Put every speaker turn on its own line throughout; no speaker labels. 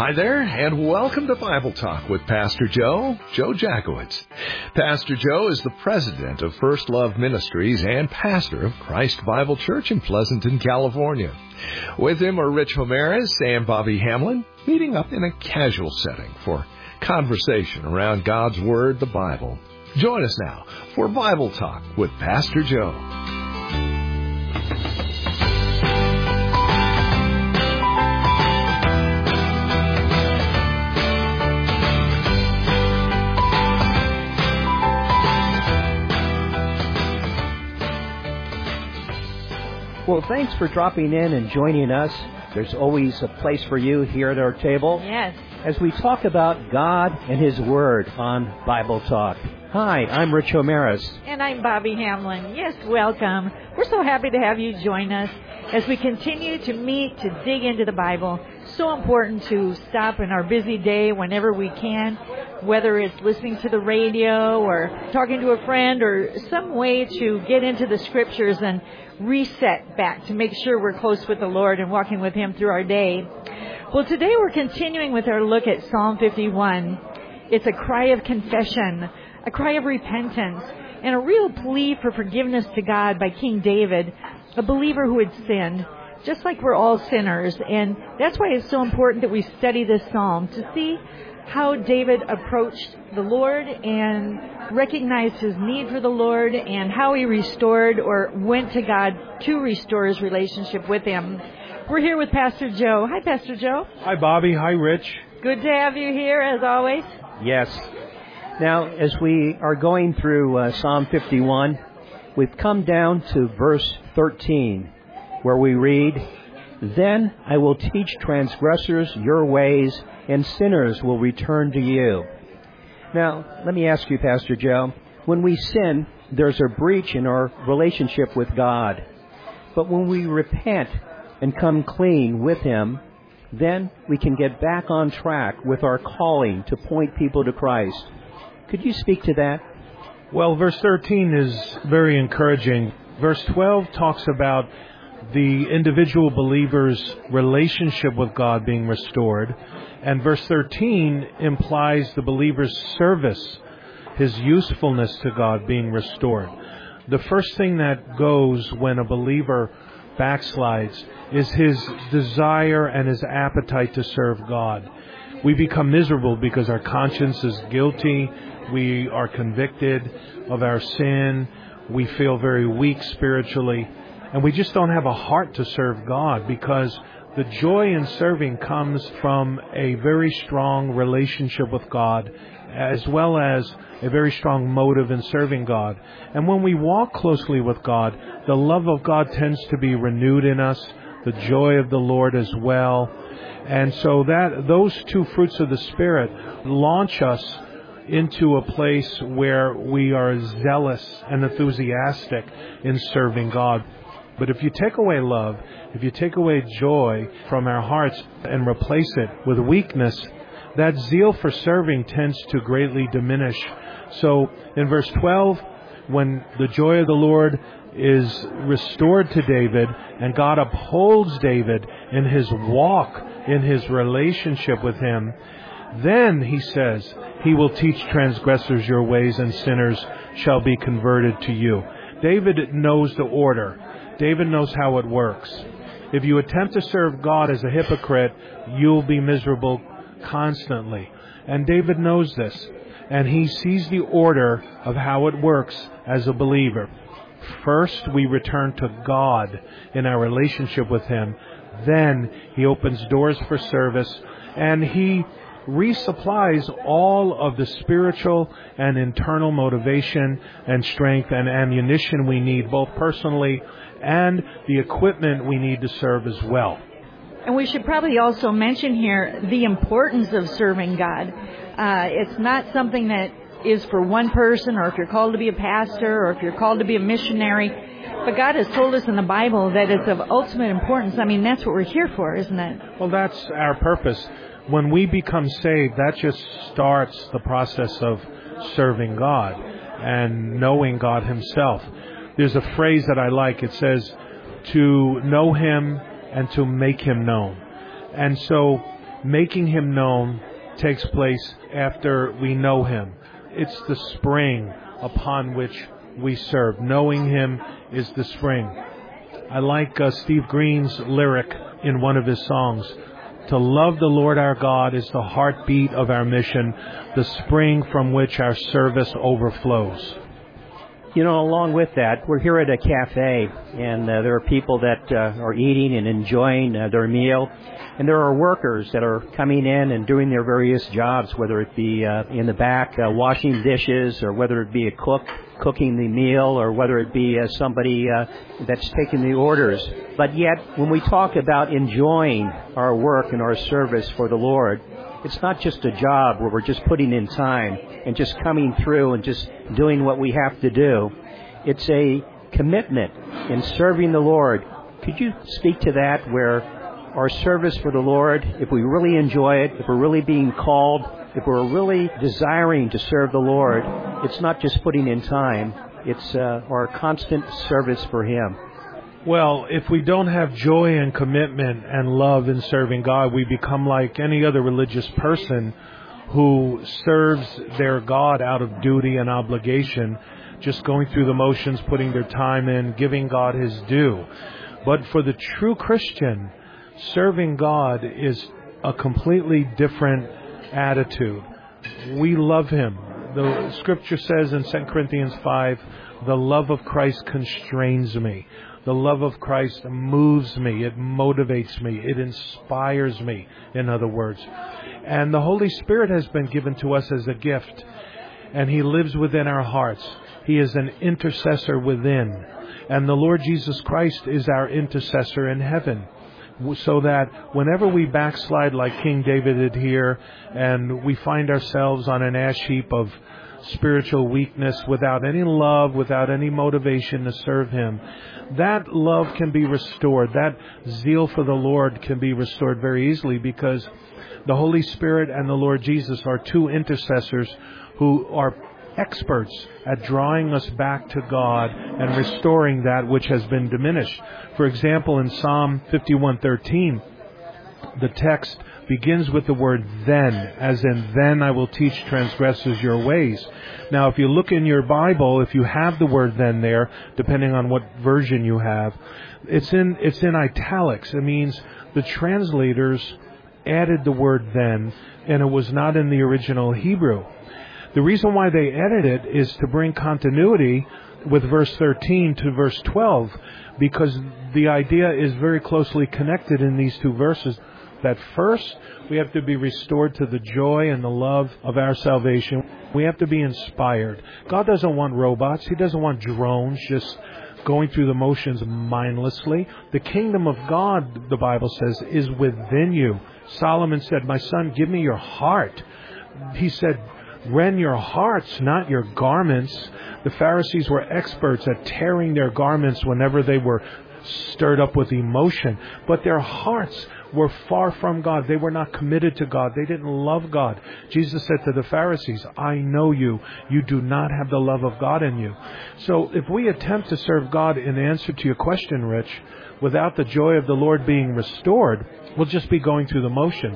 Hi there, and welcome to Bible Talk with Pastor Joe Jacowitz. Pastor Joe is the president of First Love Ministries and pastor of Christ Bible Church in Pleasanton, California. With him are Rich Homeres and Bobby Hamlin, meeting up in a casual setting for conversation around God's Word, the Bible. Join us now for Bible Talk with Pastor Joe.
Well, thanks for dropping in and joining us. There's always a place for you here at our table.
Yes.
As we talk about God and His Word on Bible Talk. Hi, I'm Rich Homeres.
And I'm Bobby Hamlin. Yes, welcome. We're so happy to have you join us as we continue to meet to dig into the Bible. So important to stop in our busy day whenever we can, whether it's listening to the radio or talking to a friend or some way to get into the Scriptures and reset back to make sure we're close with the Lord and walking with Him through our day. Well, today we're continuing with our look at Psalm 51. It's a cry of confession, a cry of repentance, and a real plea for forgiveness to God by King David, a believer who had sinned, just like we're all sinners. And that's why it's so important that we study this psalm to see how David approached the Lord and recognized his need for the Lord and how he restored or went to God to restore his relationship with Him. We're here with Pastor Joe. Hi, Pastor Joe.
Hi, Bobby. Hi, Rich.
Good to have you here, as always.
Yes. Now, as we are going through Psalm 51, we've come down to verse 13, where we read, "Then I will teach transgressors your ways, and sinners will return to you." Now, let me ask you, Pastor Joe, when we sin, there's a breach in our relationship with God. But when we repent and come clean with Him, then we can get back on track with our calling to point people to Christ. Could you speak to that?
Well, verse 13 is very encouraging. Verse 12 talks about the individual believer's relationship with God being restored. And verse 13 implies the believer's service, his usefulness to God being restored. The first thing that goes when a believer backslides is his desire and his appetite to serve God. We become miserable because our conscience is guilty. We are convicted of our sin. We feel very weak spiritually. And we just don't have a heart to serve God, because the joy in serving comes from a very strong relationship with God, as well as a very strong motive in serving God. And when we walk closely with God, the love of God tends to be renewed in us, the joy of the Lord as well. And so those two fruits of the Spirit launch us into a place where we are zealous and enthusiastic in serving God. But if you take away love, if you take away joy from our hearts and replace it with weakness, that zeal for serving tends to greatly diminish. So in verse 12, when the joy of the Lord is restored to David and God upholds David in his walk, in his relationship with Him, then He says, He will teach transgressors your ways, and sinners shall be converted to you. David knows the order. David knows how it works. If you attempt to serve God as a hypocrite, you'll be miserable constantly. And David knows this. And he sees the order of how it works as a believer. First, we return to God in our relationship with Him. Then He opens doors for service, and He resupplies all of the spiritual and internal motivation and strength and ammunition we need, both personally and the equipment we need to serve as well.
And we should probably also mention here the importance of serving God. It's not something that is for one person, or if you're called to be a pastor, or if you're called to be a missionary. But God has told us in the Bible that it's of ultimate importance. I mean, that's what we're here for, isn't it?
Well, that's our purpose. When we become saved, that just starts the process of serving God and knowing God Himself. There's a phrase that I like. It says, to know Him and to make Him known. And so making Him known takes place after we know Him. It's the spring upon which we serve. Knowing Him is the spring. I like Steve Green's lyric in one of his songs. To love the Lord our God is the heartbeat of our mission, the spring from which our service overflows.
You know, along with that, we're here at a cafe, and there are people that are eating and enjoying their meal, and there are workers that are coming in and doing their various jobs, whether it be in the back washing dishes, or whether it be a cook cooking the meal, or whether it be somebody that's taking the orders. But yet, when we talk about enjoying our work and our service for the Lord, it's not just a job where we're just putting in time and just coming through and just doing what we have to do. It's a commitment in serving the Lord. Could you speak to that, where our service for the Lord, if we really enjoy it, if we're really being called, if we're really desiring to serve the Lord, it's not just putting in time, it's our constant service for Him.
Well, if we don't have joy and commitment and love in serving God, we become like any other religious person who serves their God out of duty and obligation, just going through the motions, putting their time in, giving God His due. But for the true Christian, serving God is a completely different attitude. We love Him. The Scripture says in 2 Corinthians 5, the love of Christ constrains me. The love of Christ moves me. It motivates me. It inspires me, in other words. And the Holy Spirit has been given to us as a gift, and He lives within our hearts. He is an intercessor within. And the Lord Jesus Christ is our intercessor in heaven. So that whenever we backslide like King David did here, and we find ourselves on an ash heap of spiritual weakness, without any love, without any motivation to serve Him, that love can be restored. That zeal for the Lord can be restored very easily, because the Holy Spirit and the Lord Jesus are two intercessors who are experts at drawing us back to God and restoring that which has been diminished. For example, in Psalm 51:13, the text begins with the word then, as in, then I will teach transgressors your ways. Now, if you look in your Bible, if you have the word then there, depending on what version you have, it's in italics. It means the translators added the word then, and it was not in the original Hebrew. The reason why they added it is to bring continuity with verse 13 to verse 12, because the idea is very closely connected in these two verses. That first, we have to be restored to the joy and the love of our salvation. We have to be inspired. God doesn't want robots. He doesn't want drones just going through the motions mindlessly. The kingdom of God, the Bible says, is within you. Solomon said, my son, give me your heart. He said, rend your hearts, not your garments. The Pharisees were experts at tearing their garments whenever they were stirred up with emotion. But their hearts were far from God. They were not committed to God. They didn't love God. Jesus said to the Pharisees, I know you. You do not have the love of God in you. So if we attempt to serve God in answer to your question, Rich, without the joy of the Lord being restored, we'll just be going through the motions.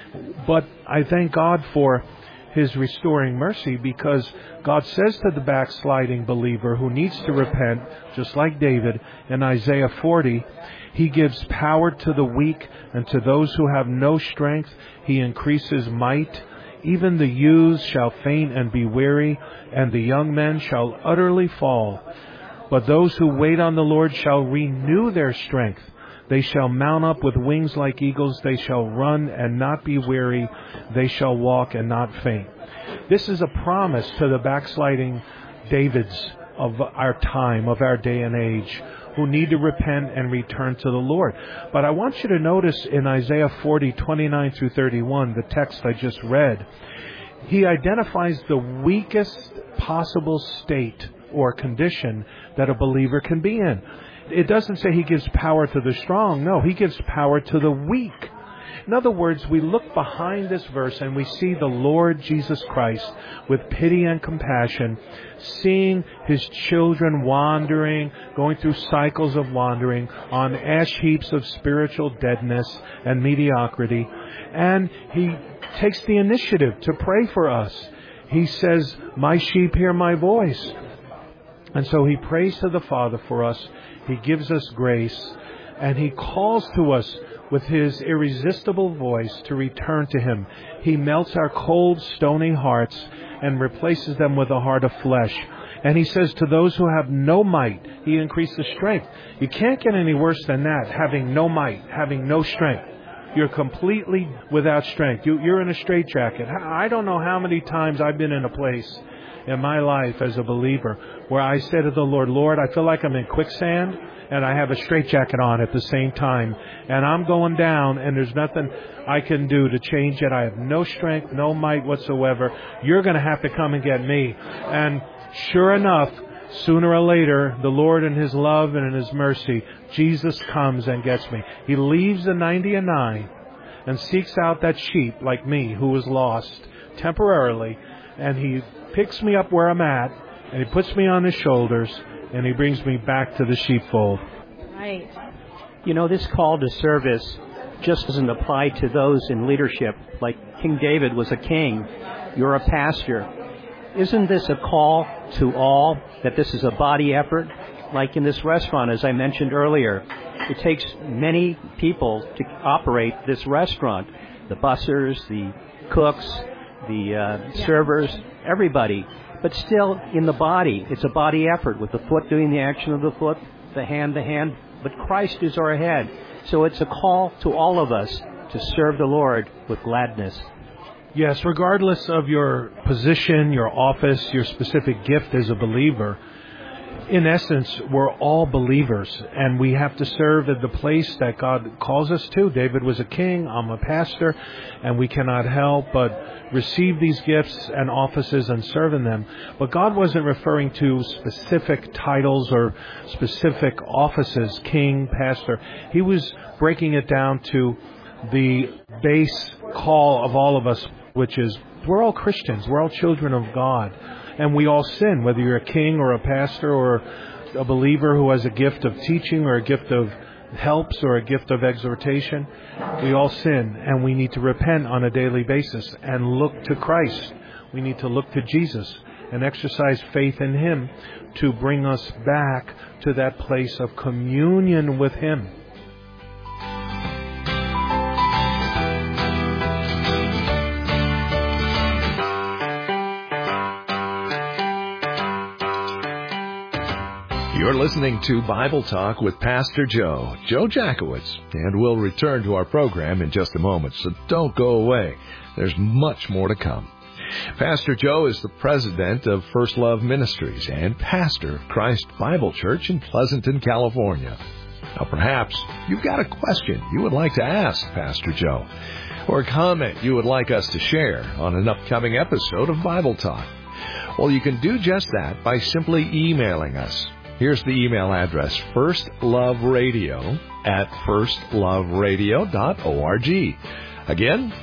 But I thank God for His restoring mercy, because God says to the backsliding believer who needs to repent, just like David in Isaiah 40, He gives power to the weak, and to those who have no strength He increases might. Even the youths shall faint and be weary, and the young men shall utterly fall. But those who wait on the Lord shall renew their strength. They shall mount up with wings like eagles. They shall run and not be weary. They shall walk and not faint. This is a promise to the backsliding Davids of our time, of our day and age, who need to repent and return to the Lord. But I want you to notice in Isaiah 40:29 through 31, the text I just read, He identifies the weakest possible state or condition that a believer can be in. It doesn't say He gives power to the strong. No, He gives power to the weak. In other words, we look behind this verse and we see the Lord Jesus Christ with pity and compassion, seeing His children wandering, going through cycles of wandering on ash heaps of spiritual deadness and mediocrity. And He takes the initiative to pray for us. He says, "My sheep hear my voice." And so He prays to the Father for us. He gives us grace. And He calls to us with His irresistible voice to return to Him. He melts our cold, stony hearts and replaces them with a heart of flesh. And He says to those who have no might, He increases strength. You can't get any worse than that, having no might, having no strength. You're completely without strength. You're in a straitjacket. I don't know how many times I've been in a place in my life as a believer where I said to the Lord, "Lord, I feel like I'm in quicksand and I have a straitjacket on at the same time. And I'm going down and there's nothing I can do to change it. I have no strength, no might whatsoever. You're going to have to come and get me." And sure enough, sooner or later, the Lord in His love and in His mercy, Jesus comes and gets me. He leaves the 99 and seeks out that sheep like me who was lost temporarily. And He picks me up where I'm at, and He puts me on His shoulders, and He brings me back to the sheepfold.
Right.
You know, this call to service just doesn't apply to those in leadership. Like King David was a king. You're a pastor. Isn't this a call to all, that this is a body effort? Like in this restaurant, as I mentioned earlier, it takes many people to operate this restaurant. The bussers, the cooks, the servers, everybody. But still, in the body, it's a body effort, with the foot doing the action of the foot, the hand. But Christ is our head. So it's a call to all of us to serve the Lord with gladness.
Yes, regardless of your position, your office, your specific gift as a believer, in essence, we're all believers, and we have to serve at the place that God calls us to. David was a king, I'm a pastor, and we cannot help but receive these gifts and offices and serve in them. But God wasn't referring to specific titles or specific offices, king, pastor. He was breaking it down to the base call of all of us, which is we're all Christians, we're all children of God. And we all sin, whether you're a king or a pastor or a believer who has a gift of teaching or a gift of helps or a gift of exhortation. We all sin, and we need to repent on a daily basis and look to Christ. We need to look to Jesus and exercise faith in Him to bring us back to that place of communion with Him.
You're listening to Bible Talk with Pastor Joe Jackowitz, and we'll return to our program in just a moment, so don't go away. There's much more to come. Pastor Joe is the president of First Love Ministries and pastor of Christ Bible Church in Pleasanton, California. Now, perhaps you've got a question you would like to ask Pastor Joe, or a comment you would like us to share on an upcoming episode of Bible Talk. Well, you can do just that by simply emailing us. Here's the email address, firstloveradio@firstloveradio.org. Again,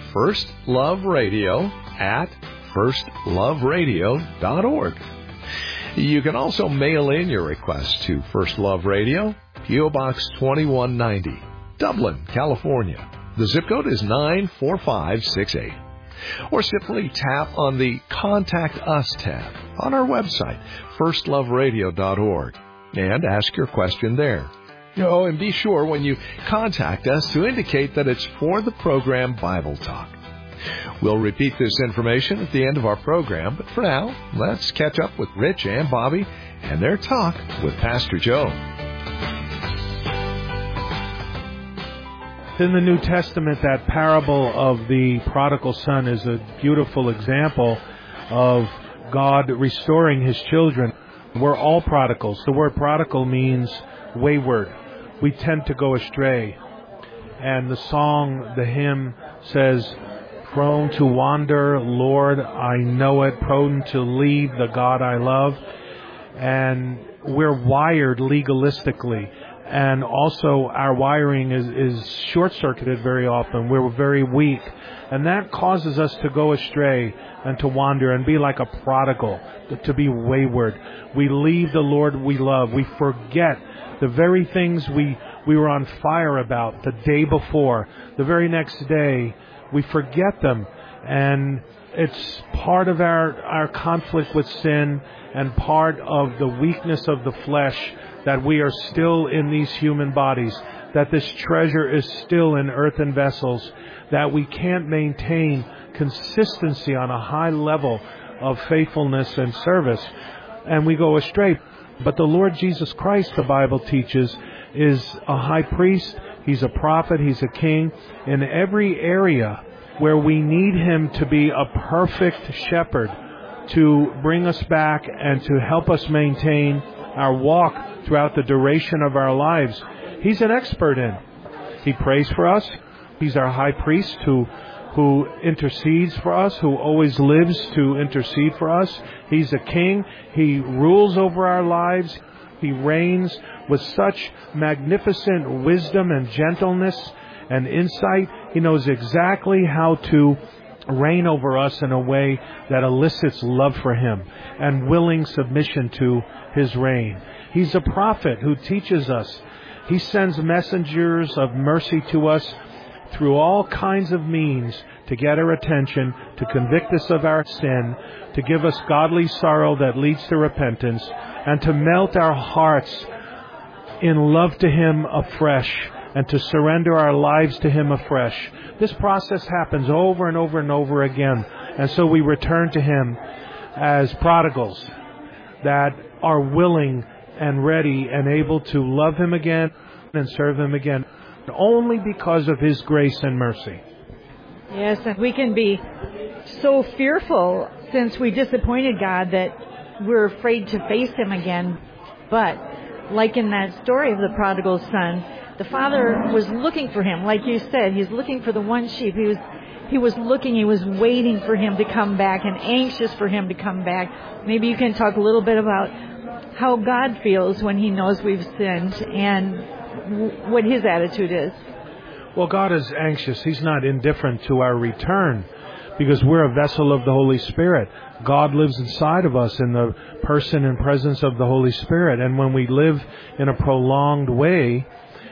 firstloveradio@firstloveradio.org. You can also mail in your request to First Love Radio, P.O. Box 2190, Dublin, California. The zip code is 94568. Or simply tap on the Contact Us tab on our website, firstloveradio.org, and ask your question there. Oh, and be sure when you contact us to indicate that it's for the program Bible Talk. We'll repeat this information at the end of our program, but for now, let's catch up with Rich and Bobby and their talk with Pastor Joe.
In the New Testament, that parable of the prodigal son is a beautiful example of God restoring His children. We're all prodigals. The word prodigal means wayward. We tend to go astray. And the song, the hymn says, "Prone to wander, Lord, I know it, prone to leave the God I love." And we're wired legalistically. and also our wiring is short-circuited very often. We're very weak, and that causes us to go astray and to wander and be like a prodigal, to be wayward. We leave the Lord we love. We forget the very things we were on fire about the day before. The very next day, we forget them, and it's part of our conflict with sin and part of the weakness of the flesh that we are still in these human bodies, that this treasure is still in earthen vessels, that we can't maintain consistency on a high level of faithfulness and service, and we go astray. But the Lord Jesus Christ, the Bible teaches, is a high priest, he's a prophet, he's a king, in every area where we need him to be a perfect shepherd, to bring us back and to help us maintain our walk throughout the duration of our lives. He's an expert in. He prays for us. He's our high priest who intercedes for us, who always lives to intercede for us. He's a king. He rules over our lives. He reigns with such magnificent wisdom and gentleness and insight. He knows exactly how to reign over us in a way that elicits love for him and willing submission to his reign. He's a prophet who teaches us. He sends messengers of mercy to us through all kinds of means to get our attention, to convict us of our sin, to give us godly sorrow that leads to repentance, and to melt our hearts in love to him afresh and to surrender our lives to him afresh. This process happens over and over and over again. And so we return to him as prodigals that are willing and ready and able to love him again and serve him again, only because of his grace and mercy.
Yes, and we can be so fearful since we disappointed God that we're afraid to face him again. But like in that story of the prodigal son, the father was looking for him. Like you said, he's looking for the one sheep. He was looking, he was waiting for him to come back and anxious for him to come back. Maybe you can talk a little bit about how God feels when he knows we've sinned and what his attitude is.
Well, God is anxious. He's not indifferent to our return because we're a vessel of the Holy Spirit. God lives inside of us in the person and presence of the Holy Spirit. And when we live in a prolonged way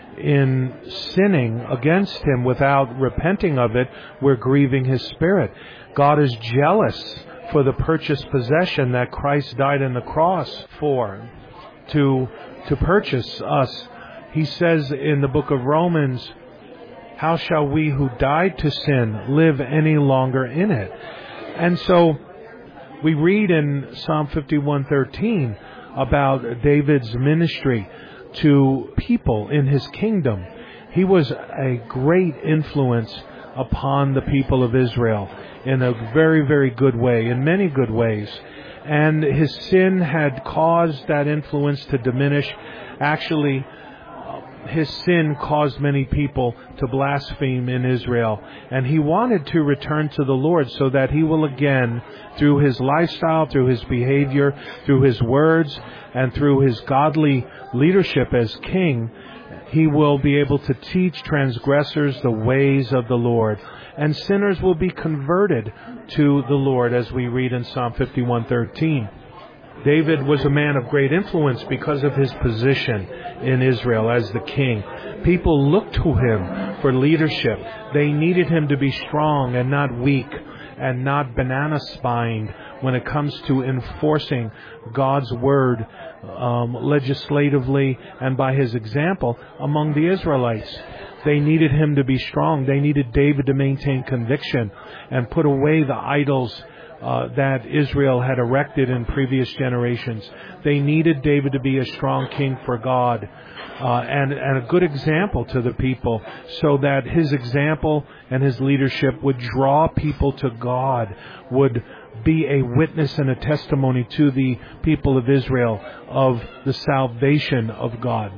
in sinning against him without repenting of it, we're grieving his Spirit. God is jealous for the purchased possession that Christ died on the cross for, to purchase us. He says in the book of Romans, how shall we who died to sin live any longer in it? And so we read in Psalm 51:13 about David's ministry to people in his kingdom. He was a great influence upon the people of Israel in a very, very good way, in many good ways. And his sin had caused that influence to diminish. Actually, his sin caused many people to blaspheme in Israel. And he wanted to return to the Lord so that he will again, through his lifestyle, through his behavior, through his words, and through his godly leadership as king, he will be able to teach transgressors the ways of the Lord. And sinners will be converted to the Lord, as we read in Psalm 51:13. David was a man of great influence because of his position in Israel as the king. People looked to him for leadership. They needed him to be strong and not weak and not banana-spined when it comes to enforcing God's word legislatively and by his example among the Israelites. They needed him to be strong. They needed David to maintain conviction and put away the idols that Israel had erected in previous generations. They needed David to be a strong king for God and a good example to the people, so that his example and his leadership would draw people to God, would be a witness and a testimony to the people of Israel of the salvation of God.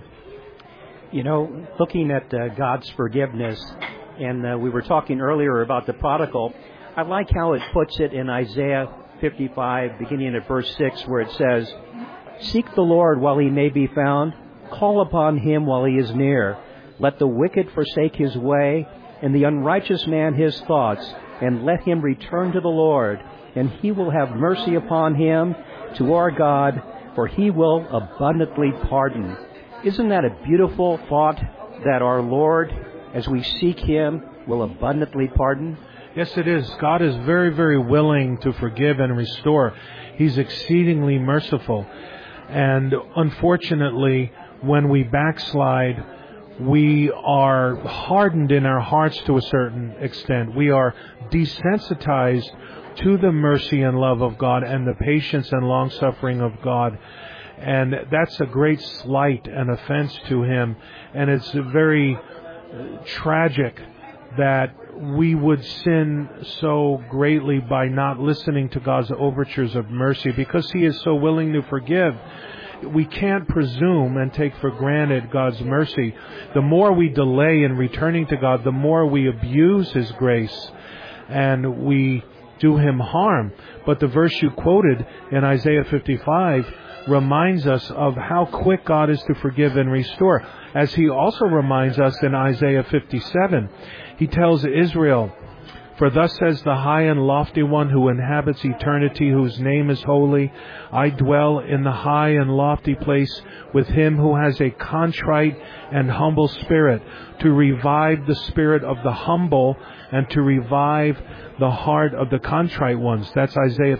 You know, looking at God's forgiveness, and we were talking earlier about the prodigal, I like how it puts it in Isaiah 55, beginning at verse 6, where it says, "Seek the Lord while he may be found, Call upon him while he is near. Let the wicked forsake his way, and the unrighteous man his thoughts, and let him return to the Lord, and he will have mercy upon him, to our God, for he will abundantly pardon. Isn't that a beautiful thought, that our Lord, as we seek him, will abundantly pardon?
Yes, it is. God is very, very willing to forgive and restore. He's exceedingly merciful. And unfortunately, when we backslide, we are hardened in our hearts to a certain extent. We are desensitized to the mercy and love of God and the patience and long-suffering of God. And that's a great slight and offense to him. And it's very tragic that we would sin so greatly by not listening to God's overtures of mercy, because he is so willing to forgive. We can't presume and take for granted God's mercy. The more we delay in returning to God, the more we abuse his grace and we do him harm. But the verse you quoted in Isaiah 55 reminds us of how quick God is to forgive and restore. As he also reminds us in Isaiah 57, he tells Israel, "For thus says the high and lofty one who inhabits eternity, whose name is holy. I dwell in the high and lofty place with him who has a contrite and humble spirit, to revive the spirit of the humble and to revive the heart of the contrite ones." That's Isaiah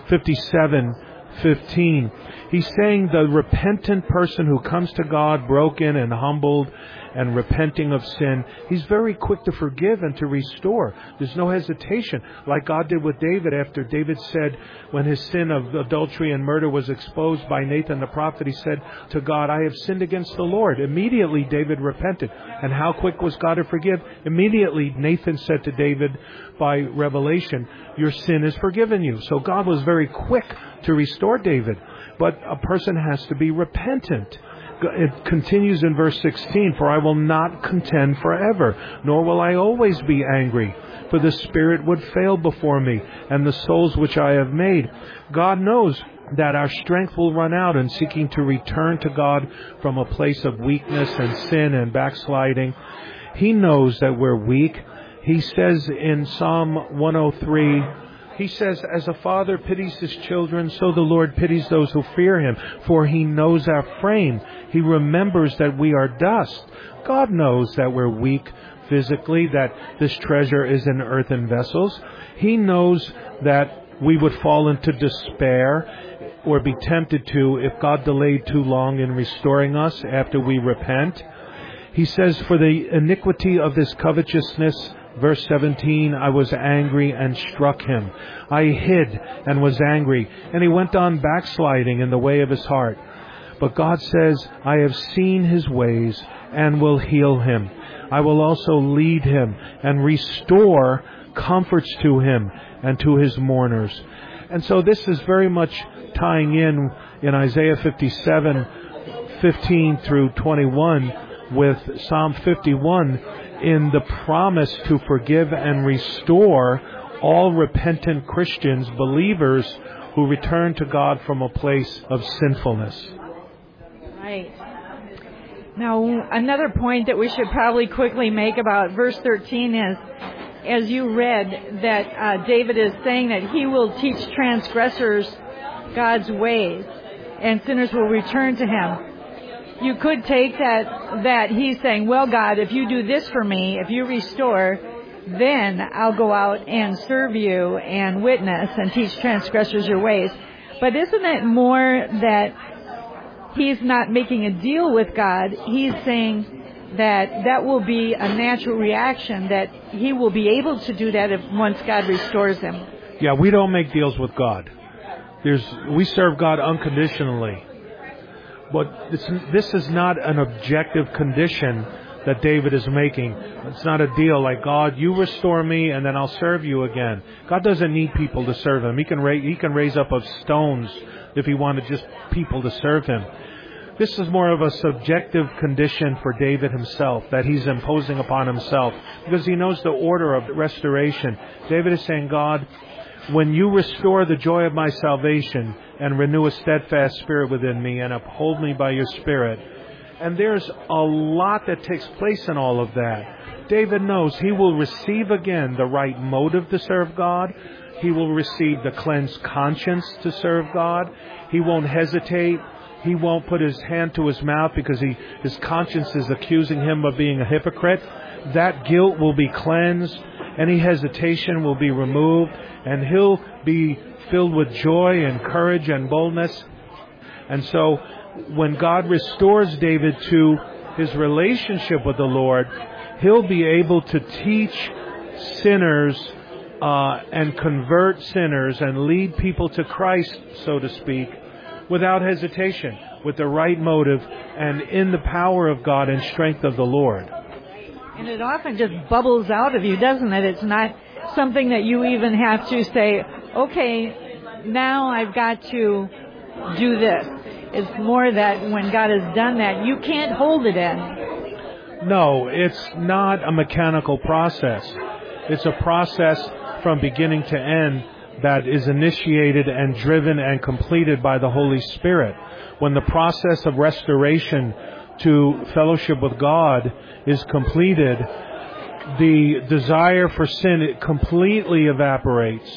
57:15. He's saying the repentant person who comes to God broken and humbled and repenting of sin, he's very quick to forgive and to restore. There's no hesitation, like God did with David after David said, when his sin of adultery and murder was exposed by Nathan the prophet, he said to God, "I have sinned against the Lord." Immediately David repented. And how quick was God to forgive? Immediately Nathan said to David by revelation, "Your sin is forgiven you." So God was very quick to restore David. But a person has to be repentant. It continues in verse 16, "For I will not contend forever, nor will I always be angry, for the spirit would fail before me, and the souls which I have made." God knows that our strength will run out in seeking to return to God from a place of weakness and sin and backsliding. He knows that we're weak. He says in Psalm 103, he says, "As a father pities his children, so the Lord pities those who fear him. For he knows our frame. He remembers that we are dust." God knows that we're weak physically, that this treasure is in earthen vessels. He knows that we would fall into despair or be tempted to if God delayed too long in restoring us after we repent. He says, "For the iniquity of this covetousness," verse 17, "I was angry and struck him. I hid and was angry." And he went on backsliding in the way of his heart. But God says, "I have seen his ways and will heal him. I will also lead him and restore comforts to him and to his mourners." And so this is very much tying in Isaiah 57:15 through 21 with Psalm 51 in the promise to forgive and restore all repentant Christians, believers who return to God from a place of sinfulness.
Right. Now, another point that we should probably quickly make about verse 13 is, as you read, that David is saying that he will teach transgressors God's ways, and sinners will return to him. You could take that he's saying, "Well, God, if you do this for me, if you restore, then I'll go out and serve you and witness and teach transgressors your ways." But isn't it more that he's not making a deal with God? He's saying that will be a natural reaction, that he will be able to do that once God restores him.
Yeah, we don't make deals with God. We serve God unconditionally. But this is not an objective condition that David is making. It's not a deal like, "God, you restore me and then I'll serve you again." God doesn't need people to serve him. He can raise up of stones if he wanted just people to serve him. This is more of a subjective condition for David himself that he's imposing upon himself, because he knows the order of restoration. David is saying, "God, when you restore the joy of my salvation and renew a steadfast spirit within me and uphold me by your spirit, And there's a lot that takes place in all of that. David knows he will receive again the right motive to serve God. He will receive the cleansed conscience to serve God. He won't hesitate. He won't put his hand to his mouth because his conscience is accusing him of being a hypocrite. That guilt will be cleansed. Any hesitation will be removed. And he'll be filled with joy and courage and boldness. And so when God restores David to his relationship with the Lord, he'll be able to teach sinners and convert sinners and lead people to Christ, so to speak, without hesitation, with the right motive, and in the power of God and strength of the Lord.
And it often just bubbles out of you, doesn't it? It's not something that you even have to say, okay, now I've got to do this. It's more that when God has done that, you can't hold it in.
No, it's not a mechanical process. It's a process from beginning to end that is initiated and driven and completed by the Holy Spirit. When the process of restoration to fellowship with God is completed, the desire for sin completely evaporates,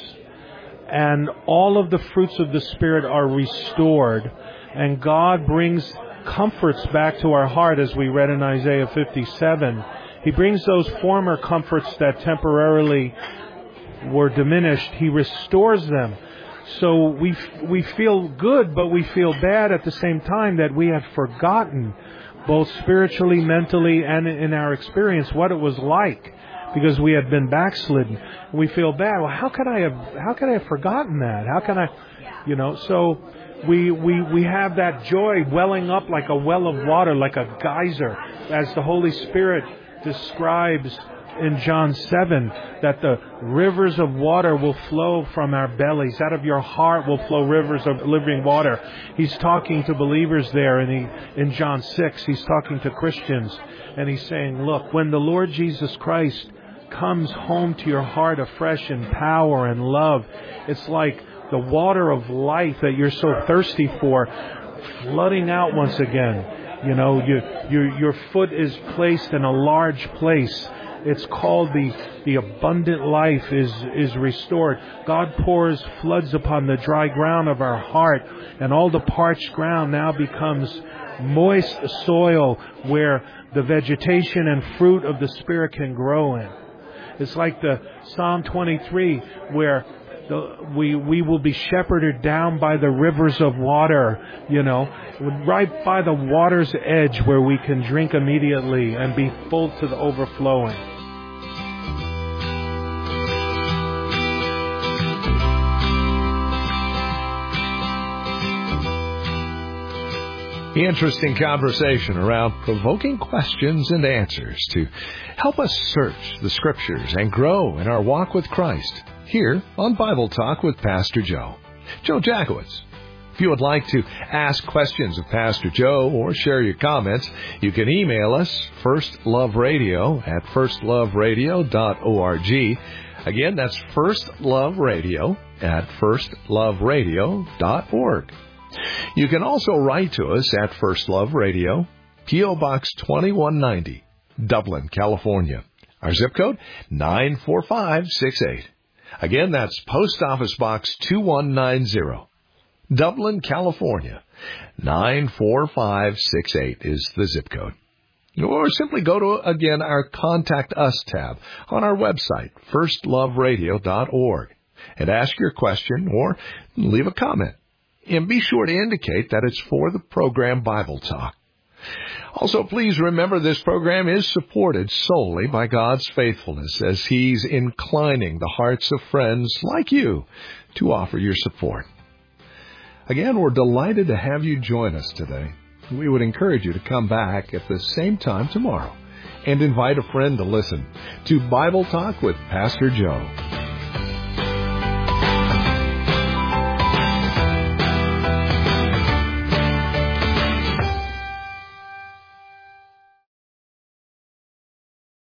and all of the fruits of the Spirit are restored, and God brings comforts back to our heart, as we read in Isaiah 57. He brings those former comforts that temporarily were diminished. He restores them. So we feel good, but we feel bad at the same time that we have forgotten, both spiritually, mentally, and in our experience, what it was like, because we had been backslidden. We feel bad. Well, how could I have forgotten that? How can I, so we have that joy welling up like a well of water, like a geyser, as the Holy Spirit describes in John 7, that the rivers of water will flow from our bellies. Out of your heart will flow rivers of living water. He's talking to believers there, and in John 6, he's talking to Christians, and he's saying, look, when the Lord Jesus Christ comes home to your heart afresh in power and love, it's like the water of life that you're so thirsty for flooding out once again. Your foot is placed in a large place. It's called the abundant life is restored. God pours floods upon the dry ground of our heart, and all the parched ground now becomes moist soil where the vegetation and fruit of the Spirit can grow in. It's like the Psalm 23 where we will be shepherded down by the rivers of water, right by the water's edge where we can drink immediately and be full to the overflowing.
Interesting conversation around provoking questions and answers to help us search the Scriptures and grow in our walk with Christ here on Bible Talk with Pastor Joe. Joe Jackowitz. If you would like to ask questions of Pastor Joe or share your comments, you can email us firstloveradio@firstloveradio.org. Again, that's firstloveradio@firstloveradio.org. You can also write to us at First Love Radio, P.O. Box 2190, Dublin, California. Our zip code, 94568. Again, that's Post Office Box 2190, Dublin, California. 94568 is the zip code. Or simply go to, again, our Contact Us tab on our website, firstloveradio.org, and ask your question or leave a comment. And be sure to indicate that it's for the program Bible Talk. Also, please remember this program is supported solely by God's faithfulness as He's inclining the hearts of friends like you to offer your support. Again, we're delighted to have you join us today. We would encourage you to come back at the same time tomorrow and invite a friend to listen to Bible Talk with Pastor Joe.